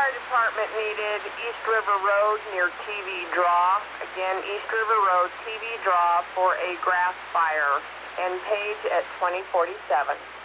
fire department needed East River Road near TV Draw. Again, East River Road, TV Draw for a grass fire. And Page at 2047.